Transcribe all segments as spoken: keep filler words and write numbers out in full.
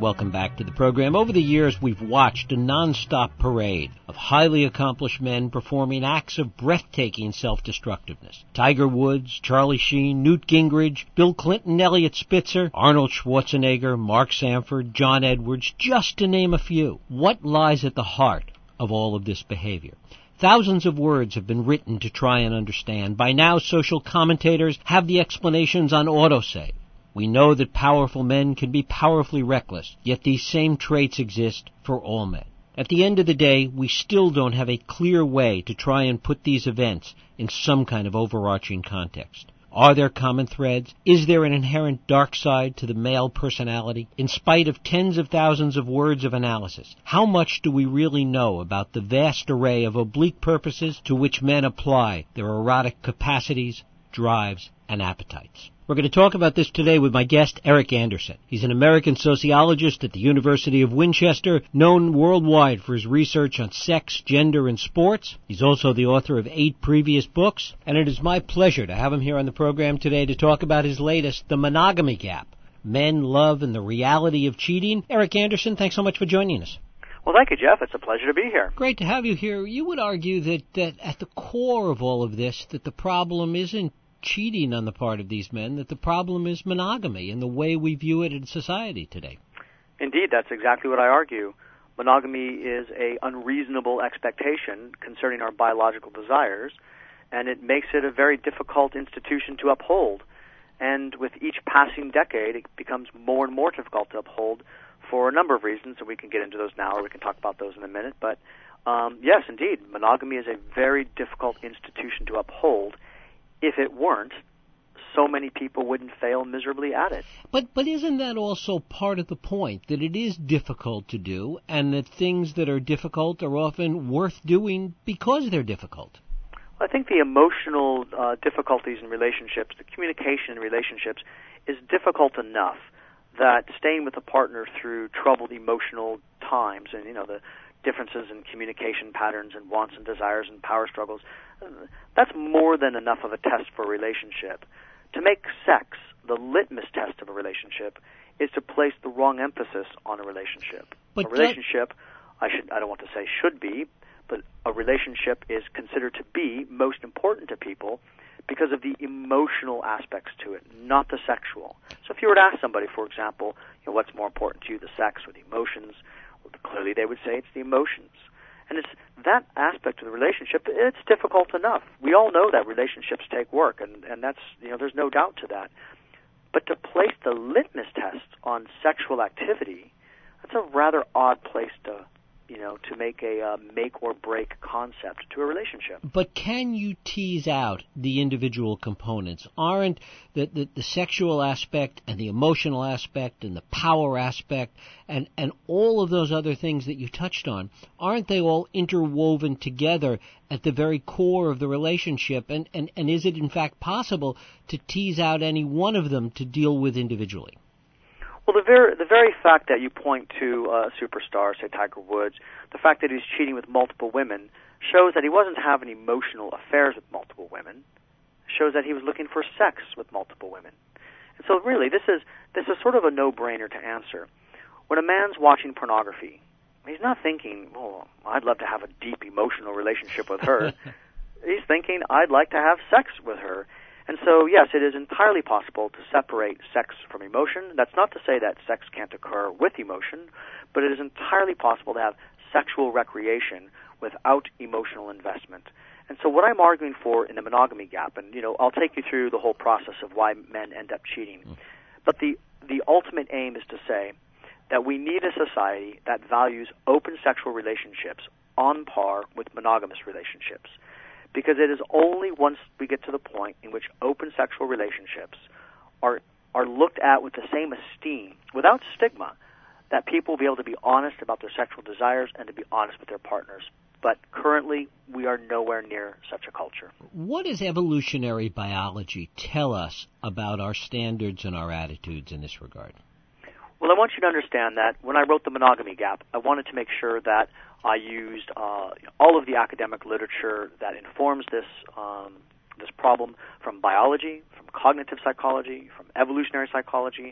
Welcome back to the program. Over the years, we've watched a non-stop parade of highly accomplished men performing acts of breathtaking self-destructiveness. Tiger Woods, Charlie Sheen, Newt Gingrich, Bill Clinton, Elliot Spitzer, Arnold Schwarzenegger, Mark Sanford, John Edwards, just to name a few. What lies at the heart of all of this behavior? Thousands of words have been written to try and understand. By now, social commentators have the explanations on autosave. We know that powerful men can be powerfully reckless, yet these same traits exist for all men. At the end of the day, we still don't have a clear way to try and put these events in some kind of overarching context. Are there common threads? Is there an inherent dark side to the male personality? In spite of tens of thousands of words of analysis, how much do we really know about the vast array of oblique purposes to which men apply their erotic capacities, drives, and appetites? We're going to talk about this today with my guest, Eric Anderson. He's an American sociologist at the University of Winchester, known worldwide for his research on sex, gender, and sports. He's also the author of eight previous books, and it is my pleasure to have him here on the program today to talk about his latest, The Monogamy Gap: Men, Love, and the Reality of Cheating. Eric Anderson, thanks so much for joining us. Well, thank you, Jeff. It's a pleasure to be here. Great to have you here. You would argue that, that at the core of all of this, that the problem isn't cheating on the part of these men, that the problem is monogamy and the way we view it in society today. Indeed, that's exactly what I argue. Monogamy is a unreasonable expectation concerning our biological desires, and it makes it a very difficult institution to uphold. And with each passing decade, it becomes more and more difficult to uphold for a number of reasons, and we can get into those now, or we can talk about those in a minute. But um, yes, indeed, monogamy is a very difficult institution to uphold. If it weren't, so many people wouldn't fail miserably at it. But but isn't that also part of the point, that it is difficult to do, and that things that are difficult are often worth doing because they're difficult? I think the emotional uh, difficulties in relationships, the communication in relationships, is difficult enough that staying with a partner through troubled emotional times and, you know, the differences in communication patterns and wants and desires and power struggles, that's more than enough of a test for a relationship. To make sex the litmus test of a relationship is to place the wrong emphasis on a relationship. But a relationship, that... I should I don't want to say should be, but a relationship is considered to be most important to people because of the emotional aspects to it, not the sexual. So if you were to ask somebody, for example, you know, what's more important to you, the sex or the emotions, clearly they would say it's the emotions. And it's that aspect of the relationship, it's difficult enough. We all know that relationships take work, and, and that's, you know, there's no doubt to that. But to place the litmus test on sexual activity, that's a rather odd place to, you know, to make a uh, make or break concept to a relationship. But can you tease out the individual components? Aren't the, the, the sexual aspect and the emotional aspect and the power aspect and, and all of those other things that you touched on, aren't they all interwoven together at the very core of the relationship? And, and, and is it in fact possible to tease out any one of them to deal with individually? Well, the very, the very fact that you point to a superstar, say Tiger Woods, the fact that he's cheating with multiple women shows that he wasn't having emotional affairs with multiple women, shows that he was looking for sex with multiple women. And so really, this is, this is sort of a no-brainer to answer. When a man's watching pornography, he's not thinking, oh, I'd love to have a deep emotional relationship with her. He's thinking, I'd like to have sex with her. And so, yes, it is entirely possible to separate sex from emotion. That's not to say that sex can't occur with emotion, but it is entirely possible to have sexual recreation without emotional investment. And so what I'm arguing for in the monogamy gap, and, you know, I'll take you through the whole process of why men end up cheating, but the, the ultimate aim is to say that we need a society that values open sexual relationships on par with monogamous relationships. Because it is only once we get to the point in which open sexual relationships are are looked at with the same esteem, without stigma, that people will be able to be honest about their sexual desires and to be honest with their partners. But currently, we are nowhere near such a culture. What does evolutionary biology tell us about our standards and our attitudes in this regard? Well, I want you to understand that when I wrote The Monogamy Gap, I wanted to make sure that I used uh, all of the academic literature that informs this um, this problem, from biology, from cognitive psychology, from evolutionary psychology, from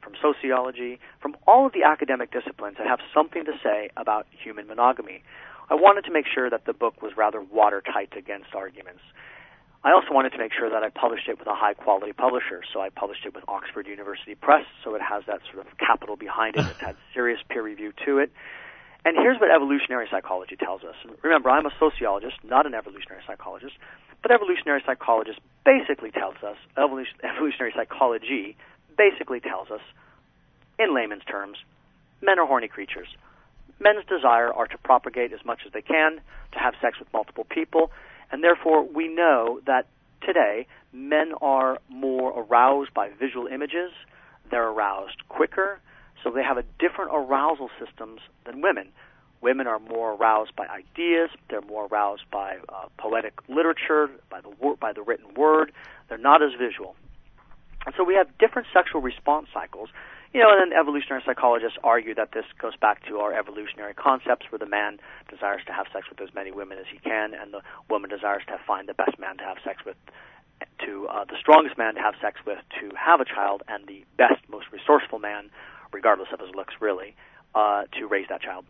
from sociology, from all of the academic disciplines that have something to say about human monogamy. I wanted to make sure that the book was rather watertight against arguments. I also wanted to make sure that I published it with a high-quality publisher, so I published it with Oxford University Press, so it has that sort of capital behind it. It's had serious peer review to it. And here's what evolutionary psychology tells us. And remember, I'm a sociologist, not an evolutionary psychologist, but evolutionary psychologist basically tells us, evolution, evolutionary psychology basically tells us, in layman's terms, men are horny creatures. Men's desire are to propagate as much as they can, to have sex with multiple people, and therefore we know that today men are more aroused by visual images, they're aroused quicker, so they have a different arousal systems than women. Women are more aroused by ideas, they're more aroused by uh, poetic literature, by the wor- by the written word, they're not as visual. And so we have different sexual response cycles. You know, and then evolutionary psychologists argue that this goes back to our evolutionary concepts where the man desires to have sex with as many women as he can, and the woman desires to find the best man to have sex with, to uh, the strongest man to have sex with to have a child, and the best, most resourceful man, regardless of his looks really, uh, to raise that child.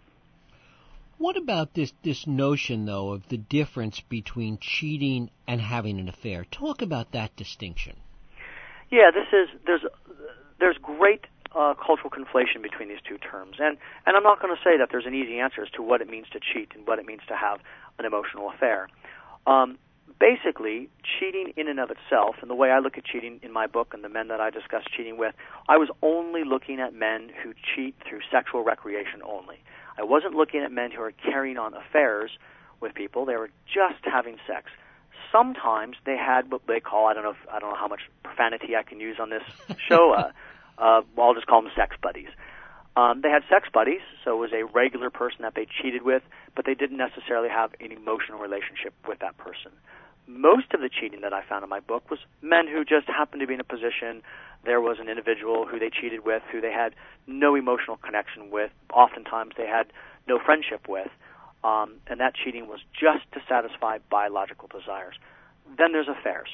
What about this, this notion, though, of the difference between cheating and having an affair? Talk about that distinction. Yeah, this is, there's, there's great Uh, cultural conflation between these two terms. And, and I'm not going to say that there's an easy answer as to what it means to cheat and what it means to have an emotional affair. Um, basically, cheating in and of itself, and the way I look at cheating in my book and the men that I discuss cheating with, I was only looking at men who cheat through sexual recreation only. I wasn't looking at men who are carrying on affairs with people. They were just having sex. Sometimes they had what they call, I don't know if, I don't know how much profanity I can use on this show, uh, Uh, I'll just call them sex buddies. Um, they had sex buddies, so it was a regular person that they cheated with, but they didn't necessarily have an emotional relationship with that person. Most of the cheating that I found in my book was men who just happened to be in a position, there was an individual who they cheated with, who they had no emotional connection with, oftentimes they had no friendship with, um, and that cheating was just to satisfy biological desires. Then there's affairs.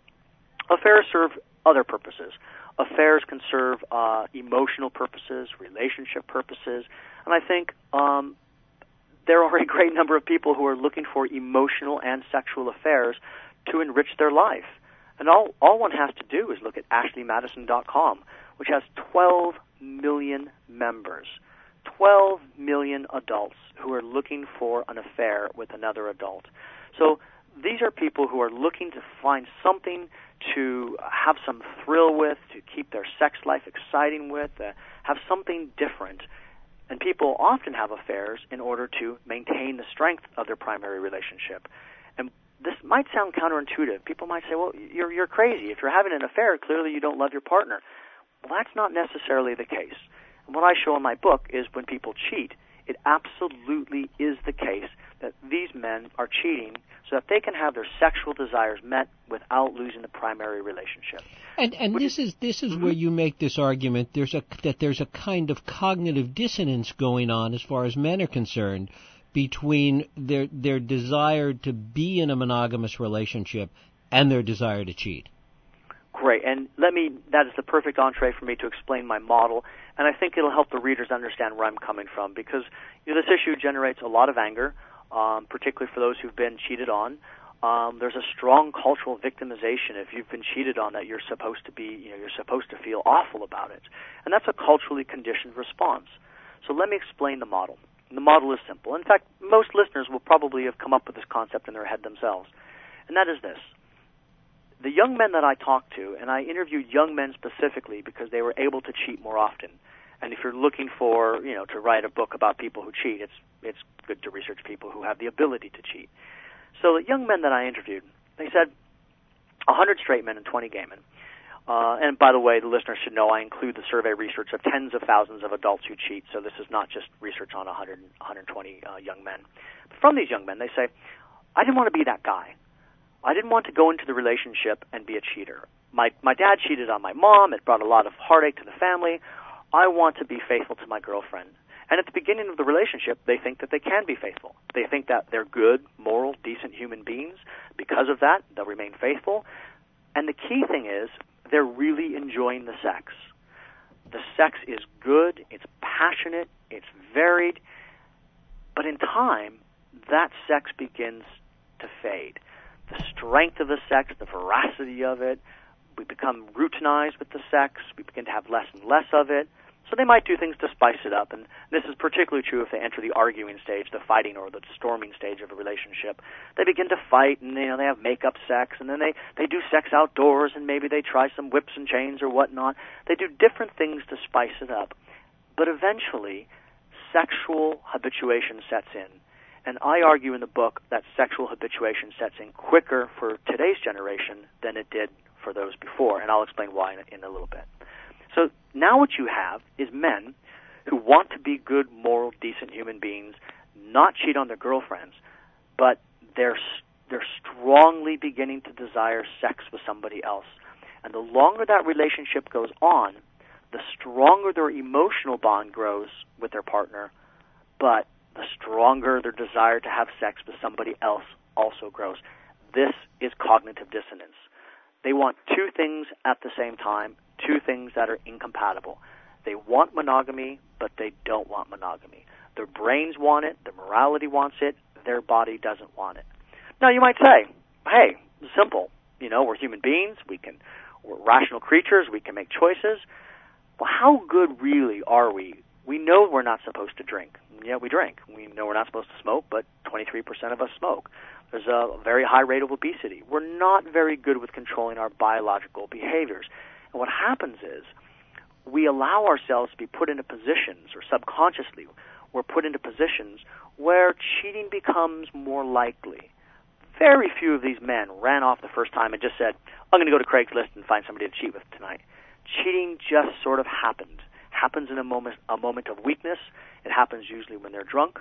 Affairs serve other purposes. Affairs can serve uh, emotional purposes, relationship purposes, and I think um, there are a great number of people who are looking for emotional and sexual affairs to enrich their life. And all, all one has to do is look at Ashley Madison dot com, which has twelve million members, twelve million adults who are looking for an affair with another adult. So these are people who are looking to find something to have some thrill with, to keep their sex life exciting with, uh, have something different. And people often have affairs in order to maintain the strength of their primary relationship. And this might sound counterintuitive. People might say, well, you're, you're crazy. If you're having an affair, clearly you don't love your partner. Well, that's not necessarily the case. And what I show in my book is when people cheat, it absolutely is the case that these men are cheating so that they can have their sexual desires met without losing the primary relationship. And and this is this is mm-hmm. where you make this argument there's a that there's a kind of cognitive dissonance going on as far as men are concerned between their their desire to be in a monogamous relationship and their desire to cheat. Great. And let me that is the perfect entree for me to explain my model, and I think it'll help the readers understand where I'm coming from, because you know, this issue generates a lot of anger. Um, particularly for those who've been cheated on. Um, there's a strong cultural victimization if you've been cheated on that you're supposed to be, you know, you're supposed to feel awful about it. And that's a culturally conditioned response. So let me explain the model. And the model is simple. In fact, most listeners will probably have come up with this concept in their head themselves. And that is this. The young men that I talked to, and I interviewed young men specifically because they were able to cheat more often. And if you're looking for, you know, to write a book about people who cheat, it's it's good to research people who have the ability to cheat. So the young men that I interviewed, they said one hundred straight men and twenty gay men. Uh, and by the way, the listeners should know I include the survey research of tens of thousands of adults who cheat, so this is not just research on one hundred, one hundred twenty uh, young men. But from these young men, they say, I didn't want to be that guy. I didn't want to go into the relationship and be a cheater. My my dad cheated on my mom. It brought a lot of heartache to the family. I want to be faithful to my girlfriend. And at the beginning of the relationship, they think that they can be faithful. They think that they're good, moral, decent human beings. Because of that, they'll remain faithful. And the key thing is, they're really enjoying the sex. The sex is good, it's passionate, it's varied, but in time, that sex begins to fade. The strength of the sex, the veracity of it, we become routinized with the sex, we begin to have less and less of it. So they might do things to spice it up, and this is particularly true if they enter the arguing stage, the fighting or the storming stage of a relationship. They begin to fight, and you know they have make-up sex, and then they, they do sex outdoors, and maybe they try some whips and chains or whatnot. They do different things to spice it up. But eventually, sexual habituation sets in. And I argue in the book that sexual habituation sets in quicker for today's generation than it did for those before, and I'll explain why in, in a little bit. So now what you have is men who want to be good, moral, decent human beings, not cheat on their girlfriends, but they're they're strongly beginning to desire sex with somebody else. And the longer that relationship goes on, the stronger their emotional bond grows with their partner, but the stronger their desire to have sex with somebody else also grows. This is cognitive dissonance. They want two things at the same time, two things that are incompatible. They want monogamy, but they don't want monogamy. Their brains want it, their morality wants it, their body doesn't want it. Now you might say, hey, it's simple. You know, we're human beings, we can, we're rational creatures, we can make choices. Well, how good really are we? We know we're not supposed to drink. Yeah, we drink. We know we're not supposed to smoke, but twenty-three percent of us smoke. There's a very high rate of obesity. We're not very good with controlling our biological behaviors. And what happens is we allow ourselves to be put into positions, or subconsciously we're put into positions where cheating becomes more likely. Very few of these men ran off the first time and just said, I'm going to go to Craigslist and find somebody to cheat with tonight. Cheating just sort of happened. Happens in a moment, a moment of weakness. It happens usually when they're drunk.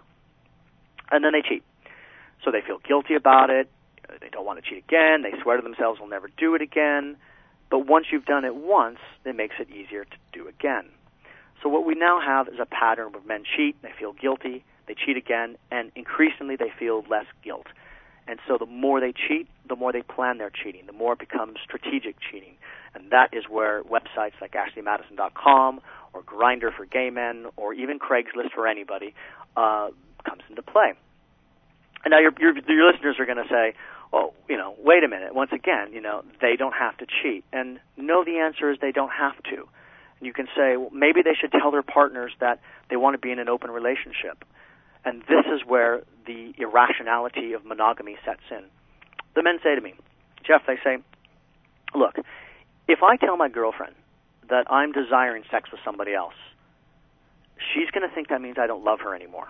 And then they cheat. So they feel guilty about it. They don't want to cheat again. They swear to themselves they'll never do it again. But once you've done it once, it makes it easier to do again. So what we now have is a pattern where men cheat, they feel guilty, they cheat again, and increasingly they feel less guilt. And so the more they cheat, the more they plan their cheating, the more it becomes strategic cheating. And that is where websites like Ashley Madison dot com or Grindr for gay men or even Craigslist for anybody uh, comes into play. And now your, your, your listeners are going to say, well, you know, wait a minute. Once again, you know, they don't have to cheat. And no, the answer is they don't have to. And you can say, well, maybe they should tell their partners that they want to be in an open relationship. And this is where the irrationality of monogamy sets in. The men say to me, Jeff, they say, look, if I tell my girlfriend that I'm desiring sex with somebody else, she's going to think that means I don't love her anymore.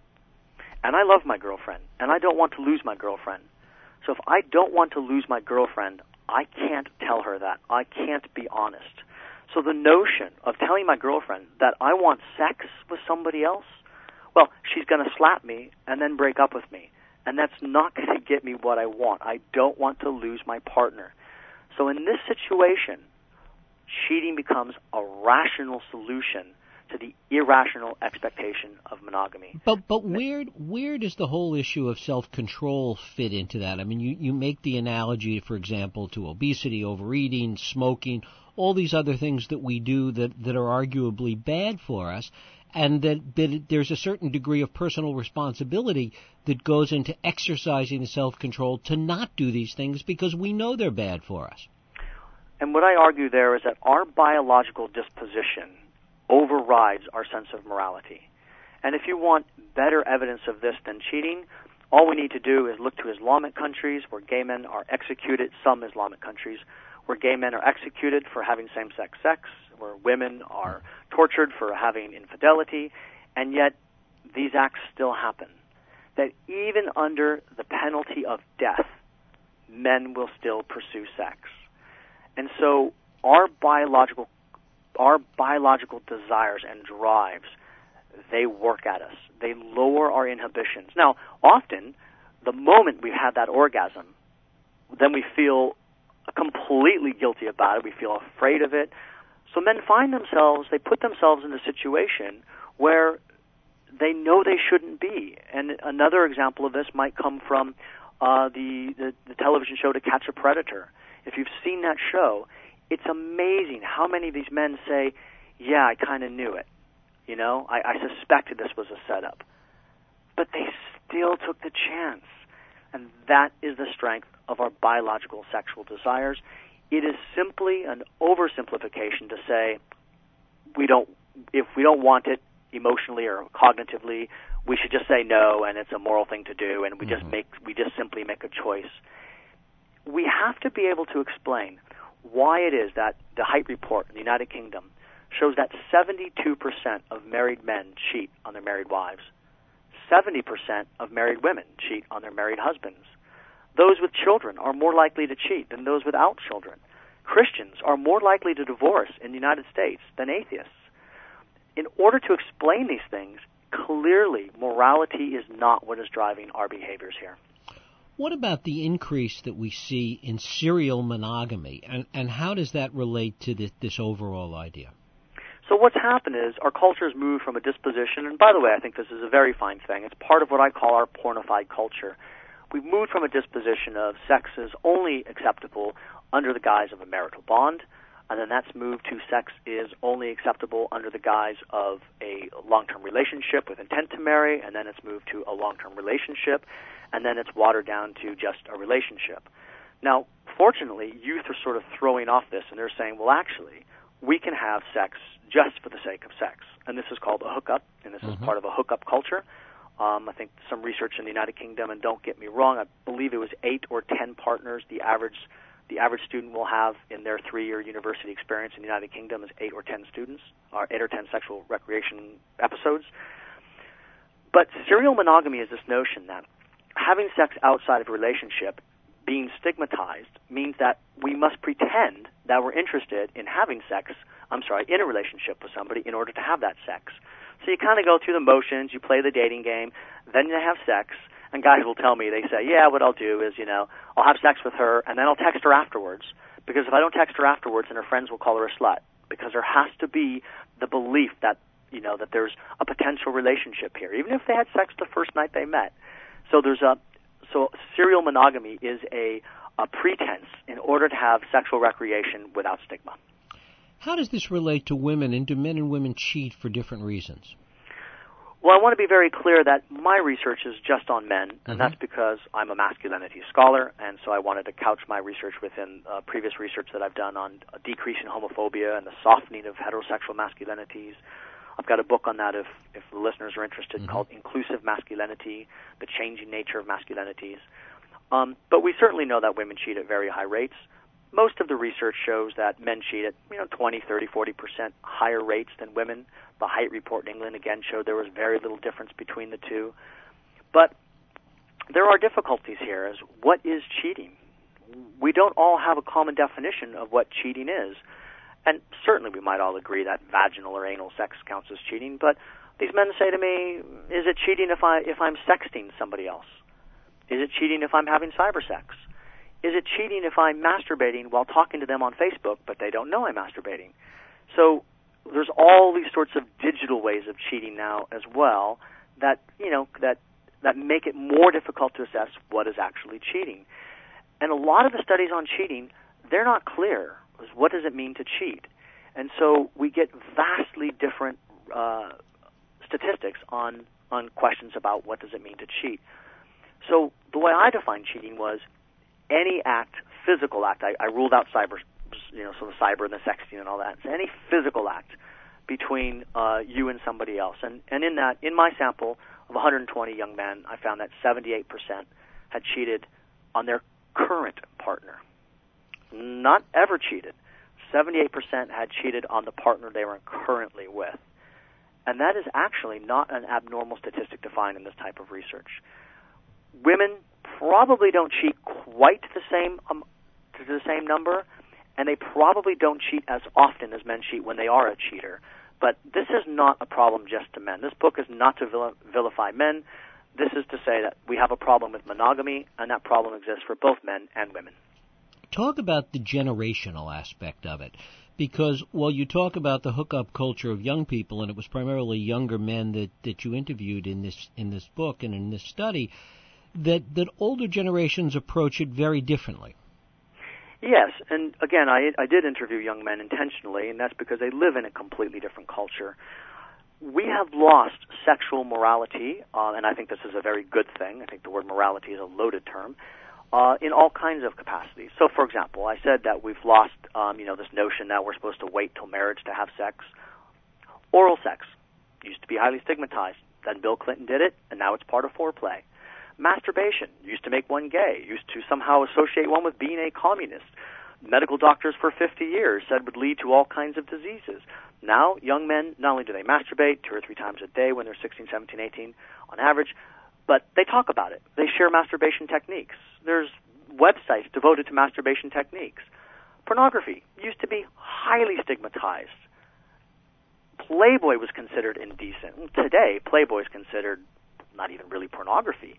And I love my girlfriend, and I don't want to lose my girlfriend. So if I don't want to lose my girlfriend, I can't tell her that. I can't be honest. So the notion of telling my girlfriend that I want sex with somebody else, well, she's going to slap me and then break up with me. And that's not going to get me what I want. I don't want to lose my partner. So in this situation, cheating becomes a rational solution to the irrational expectation of monogamy. But but where where does the whole issue of self-control fit into that? I mean, you, you make the analogy, for example, to obesity, overeating, smoking, all these other things that we do that, that are arguably bad for us, and that, that there's a certain degree of personal responsibility that goes into exercising the self-control to not do these things because we know they're bad for us. And what I argue there is that our biological disposition overrides our sense of morality. And if you want better evidence of this than cheating, all we need to do is look to Islamic countries where gay men are executed, some Islamic countries where gay men are executed for having same-sex sex, where women are tortured for having infidelity, and yet these acts still happen. That even under the penalty of death, men will still pursue sex. And so our biological Our biological desires and drives, they work at us. They lower our inhibitions. Now, often, the moment we've had that orgasm, then we feel completely guilty about it. We feel afraid of it. So men find themselves, they put themselves in a situation where they know they shouldn't be. And another example of this might come from uh, the, the, the television show To Catch a Predator. If you've seen that show, it's amazing how many of these men say, yeah, I kind of knew it. You know, I, I suspected this was a setup. But they still took the chance. And that is the strength of our biological sexual desires. It is simply an oversimplification to say we don't, if we don't want it emotionally or cognitively, we should just say no, and it's a moral thing to do, and we mm-hmm. just make, we just simply make a choice. We have to be able to explain why it is that the Haidt Report in the United Kingdom shows that seventy-two percent of married men cheat on their married wives. seventy percent of married women cheat on their married husbands. Those with children are more likely to cheat than those without children. Christians are more likely to divorce in the United States than atheists. In order to explain these things, clearly morality is not what is driving our behaviors here. What about the increase that we see in serial monogamy, and, and how does that relate to this, this overall idea? So what's happened is our culture has moved from a disposition, and by the way, I think this is a very fine thing. It's part of what I call our pornified culture. We've moved from a disposition of sex is only acceptable under the guise of a marital bond, and then that's moved to sex is only acceptable under the guise of a long-term relationship with intent to marry, and then it's moved to a long-term relationship, and then it's watered down to just a relationship. Now, fortunately, youth are sort of throwing off this, and they're saying, well, actually, we can have sex just for the sake of sex. And this is called a hookup, and this mm-hmm. is part of a hookup culture. Um, I think some research in the United Kingdom, and don't get me wrong, I believe it was eight or ten partners the average the average student will have in their three-year university experience in the United Kingdom is eight or ten students, or eight or ten sexual recreation episodes. But serial monogamy is this notion that having sex outside of a relationship, being stigmatized, means that we must pretend that we're interested in having sex, I'm sorry, in a relationship with somebody in order to have that sex. So you kind of go through the motions, you play the dating game, then you have sex, and guys will tell me, they say, yeah, what I'll do is, you know, I'll have sex with her, and then I'll text her afterwards, because if I don't text her afterwards, then her friends will call her a slut, because there has to be the belief that, you know, that there's a potential relationship here, even if they had sex the first night they met. So there's a, so serial monogamy is a, a pretense in order to have sexual recreation without stigma. How does this relate to women, and do men and women cheat for different reasons? Well, I want to be very clear that my research is just on men, and mm-hmm. that's because I'm a masculinity scholar, and so I wanted to couch my research within uh, previous research that I've done on a decrease in homophobia and the softening of heterosexual masculinities. I've got a book on that if, if the listeners are interested mm-hmm. called Inclusive Masculinity, The Changing Nature of Masculinities. Um, but we certainly know that women cheat at very high rates. Most of the research shows that men cheat at, you know, twenty, thirty, forty percent higher rates than women. The Haidt Report in England, again, showed there was very little difference between the two. But there are difficulties here as what is cheating? We don't all have a common definition of what cheating is. And certainly we might all agree that vaginal or anal sex counts as cheating, but these men say to me, is it cheating if, I, if I'm sexting somebody else? Is it cheating if I'm having cyber sex? Is it cheating if I'm masturbating while talking to them on Facebook, but they don't know I'm masturbating? So there's all these sorts of digital ways of cheating now as well that, you know, that that make it more difficult to assess what is actually cheating. And a lot of the studies on cheating, they're not clear. What does it mean to cheat? And so we get vastly different uh, statistics on, on questions about what does it mean to cheat. So the way I define cheating was any act, physical act, I, I ruled out cyber, you know, so the cyber and the sexting and all that. So any physical act between uh, you and somebody else. And, and in that, in my sample of one hundred twenty young men, I found that seventy-eight percent had cheated on their current partner. Not ever cheated. seventy-eight percent had cheated on the partner they were currently with. And that is actually not an abnormal statistic to find in this type of research. Women probably don't cheat quite the same um, to the same number, and they probably don't cheat as often as men cheat when they are a cheater. But this is not a problem just to men. This book is not to vil- vilify men. This is to say that we have a problem with monogamy, and that problem exists for both men and women. Talk about the generational aspect of it, because while you talk about the hookup culture of young people, and it was primarily younger men that, that you interviewed in this in this book and in this study, that, that older generations approach it very differently. Yes, and again, I, I did interview young men intentionally, and that's because they live in a completely different culture. We have lost sexual morality, uh, and I think this is a very good thing. I think the word morality is a loaded term, uh, in all kinds of capacities. So, for example, I said that we've lost, um, you know, this notion that we're supposed to wait till marriage to have sex. Oral sex used to be highly stigmatized. Then Bill Clinton did it, and now it's part of foreplay. Masturbation used to make one gay, used to somehow associate one with being a communist. Medical doctors for fifty years said would lead to all kinds of diseases. Now, young men, not only do they masturbate two or three times a day when they're sixteen, seventeen, eighteen on average, but they talk about it. They share masturbation techniques. There's websites devoted to masturbation techniques. Pornography used to be highly stigmatized. Playboy was considered indecent. Today, Playboy is considered not even really pornography.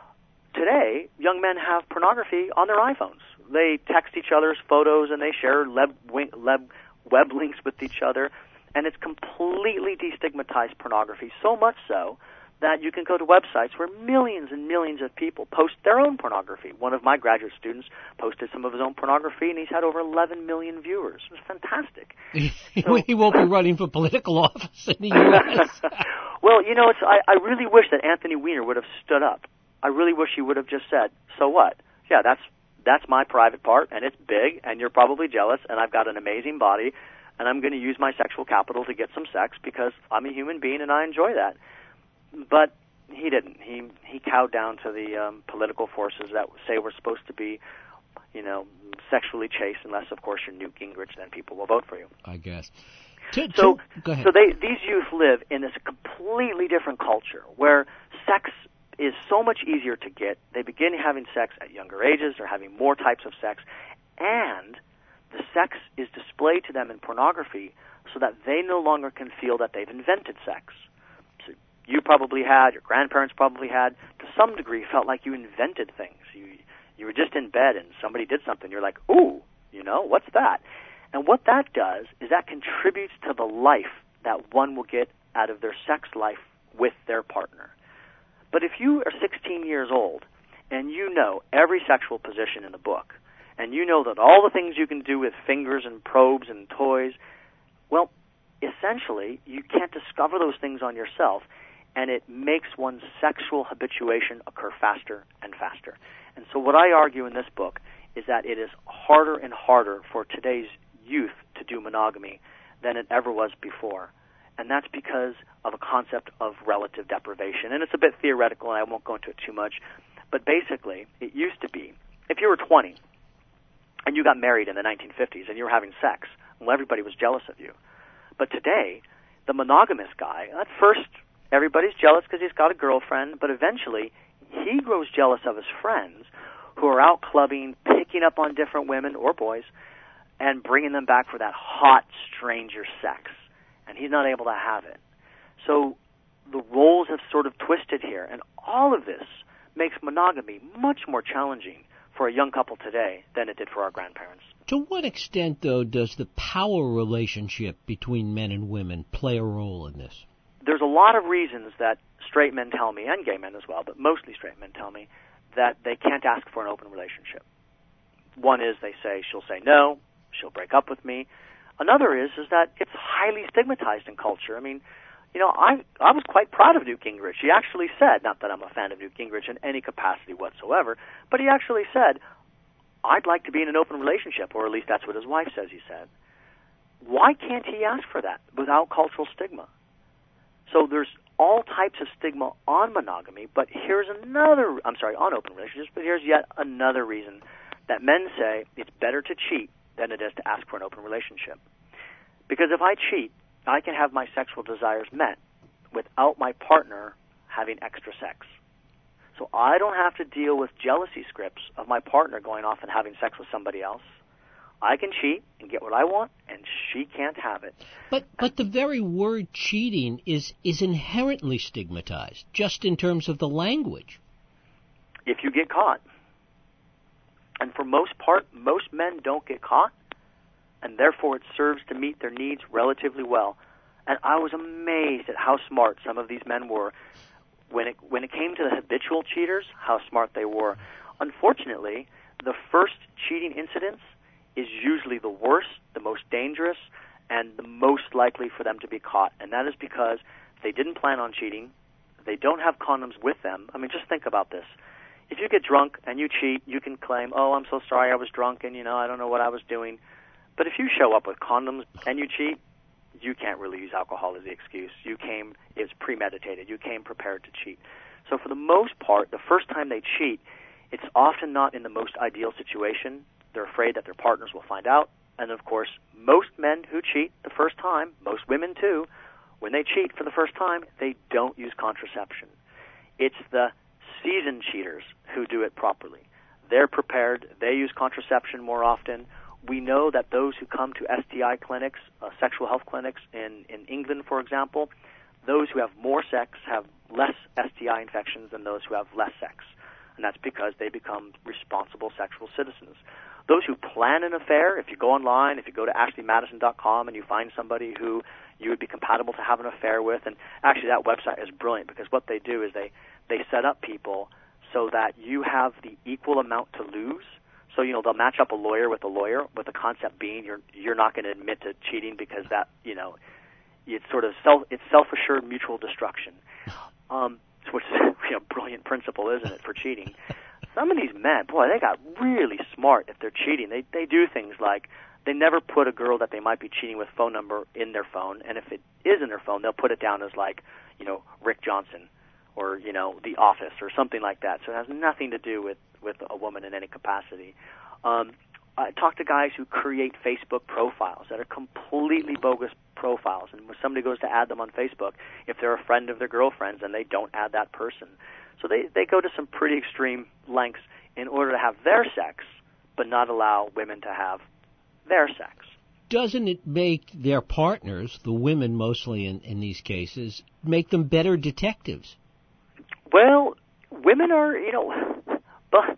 Today, young men have pornography on their iPhones. They text each other's photos and they share leb, leb, web links with each other, and it's completely destigmatized pornography, so much so that you can go to websites where millions and millions of people post their own pornography. One of my graduate students posted some of his own pornography, and he's had over eleven million viewers. It was fantastic. So, he won't be running for political office in the U S Well, you know, it's, I, I really wish that Anthony Weiner would have stood up. I really wish he would have just said, so what? Yeah, that's that's my private part, and it's big, and you're probably jealous, and I've got an amazing body, and I'm going to use my sexual capital to get some sex because I'm a human being and I enjoy that. But he didn't. He he cowed down to the um, political forces that say we're supposed to be, you know, sexually chaste, unless, of course, you're Newt Gingrich, then people will vote for you. I guess. To, to, so, go ahead. so they these youth live in this completely different culture where sex is so much easier to get. They begin having sex at younger ages. They're having more types of sex, and the sex is displayed to them in pornography so that they no longer can feel that they've invented sex. So you probably had, your grandparents probably had, to some degree felt like you invented things. You you were just in bed and somebody did something. You're like, ooh, you know, what's that? And what that does is that contributes to the life that one will get out of their sex life with their partner. But if you are sixteen years old and you know every sexual position in the book, and you know that all the things you can do with fingers and probes and toys, well, essentially, you can't discover those things on yourself, and it makes one's sexual habituation occur faster and faster. And so what I argue in this book is that it is harder and harder for today's youth to do monogamy than it ever was before. And that's because of a concept of relative deprivation. And it's a bit theoretical, and I won't go into it too much. But basically, it used to be, if you were twenty and you got married in the nineteen fifties and you were having sex, well, everybody was jealous of you. But today, the monogamous guy, at first, everybody's jealous because he's got a girlfriend, but eventually, he grows jealous of his friends who are out clubbing, picking up on different women or boys, and bringing them back for that hot stranger sex. And he's not able to have it. So the roles have sort of twisted here, and all of this makes monogamy much more challenging for a young couple today than it did for our grandparents. To what extent, though, does the power relationship between men and women play a role in this? There's a lot of reasons that straight men tell me, and gay men as well, but mostly straight men tell me, that they can't ask for an open relationship. One is they say, she'll say no, she'll break up with me. Another is is that it's highly stigmatized in culture. I mean, you know, I I was quite proud of Newt Gingrich. He actually said, not that I'm a fan of Newt Gingrich in any capacity whatsoever, but he actually said, I'd like to be in an open relationship, or at least that's what his wife says he said. Why can't he ask for that without cultural stigma? So there's all types of stigma on monogamy, but here's another, I'm sorry, on open relationships, but here's yet another reason that men say it's better to cheat than it is to ask for an open relationship. Because if I cheat, I can have my sexual desires met without my partner having extra sex. So I don't have to deal with jealousy scripts of my partner going off and having sex with somebody else. I can cheat and get what I want, and she can't have it. But but the very word cheating is, is inherently stigmatized, just in terms of the language. If you get caught. And for most part, most men don't get caught, and therefore it serves to meet their needs relatively well. And I was amazed at how smart some of these men were. When it when it came to the habitual cheaters, how smart they were. Unfortunately, the first cheating incidents is usually the worst, the most dangerous, and the most likely for them to be caught. And that is because they didn't plan on cheating. They don't have condoms with them. I mean, just think about this. If you get drunk and you cheat, you can claim, oh, I'm so sorry, I was drunk, and, you know, I don't know what I was doing. But if you show up with condoms and you cheat, you can't really use alcohol as the excuse. You came, it's premeditated. You came prepared to cheat. So for the most part, the first time they cheat, it's often not in the most ideal situation. They're afraid that their partners will find out. And, of course, most men who cheat the first time, most women too, when they cheat for the first time, they don't use contraception. It's the seasoned cheaters who do it properly. They're prepared. They use contraception more often. We know that those who come to S T I clinics, uh, sexual health clinics in, in England, for example, those who have more sex have less S T I infections than those who have less sex. And that's because they become responsible sexual citizens. Those who plan an affair, if you go online, if you go to ashley madison dot com and you find somebody who you would be compatible to have an affair with, and actually that website is brilliant because what they do is they, they set up people so that you have the equal amount to lose. So, you know, they'll match up a lawyer with a lawyer, with the concept being you're you're not going to admit to cheating because that, you know, it's sort of self it's self-assured mutual destruction. Um, which is you know, brilliant principle, isn't it, for cheating? Some of these men, boy, they got really smart if they're cheating. They they do things like they never put a girl that they might be cheating with phone number in their phone, and if it is in their phone, they'll put it down as like, you know, Rick Johnson or, you know, The Office or something like that. So it has nothing to do with, with a woman in any capacity. Um, I talk to guys who create Facebook profiles that are completely bogus profiles, and when somebody goes to add them on Facebook, if they're a friend of their girlfriend's, then they don't add that person. So they, they go to some pretty extreme lengths in order to have their sex, but not allow women to have their sex. Doesn't it make their partners, the women mostly in, in these cases, make them better detectives? Well, women are, you know, but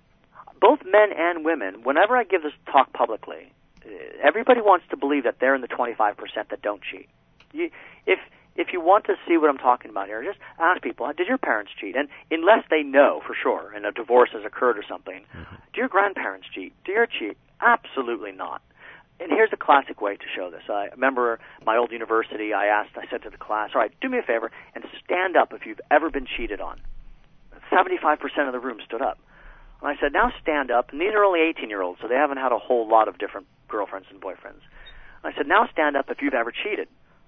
both men and women, whenever I give this talk publicly, everybody wants to believe that they're in the twenty-five percent that don't cheat. You, if if you want to see what I'm talking about here, just ask people, did your parents cheat? And unless they know for sure, and a divorce has occurred or something, mm-hmm. do your grandparents cheat? Do you cheat? Absolutely not. And here's a classic way to show this. I remember my old university, I asked, I said to the class, all right, do me a favor and stand up if you've ever been cheated on. seventy-five percent of the room stood up. And I said, now stand up. And these are only eighteen-year-olds, so they haven't had a whole lot of different girlfriends and boyfriends. And I said, now stand up if you've ever cheated.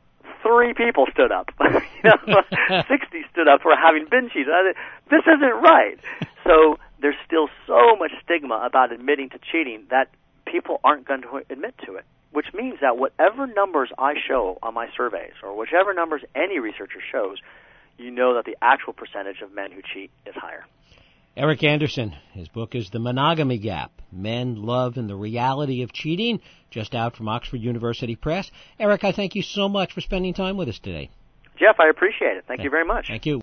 Three people stood up. you know, sixty stood up for having been cheated. I said, this isn't right. So there's still so much stigma about admitting to cheating that people aren't going to admit to it, which means that whatever numbers I show on my surveys or whichever numbers any researcher shows, you know that the actual percentage of men who cheat is higher. Eric Anderson, his book is The Monogamy Gap, Men, Love, and the Reality of Cheating, just out from Oxford University Press. Eric, I thank you so much for spending time with us today. Jeff, I appreciate it. Thank, thank you very much. Thank you.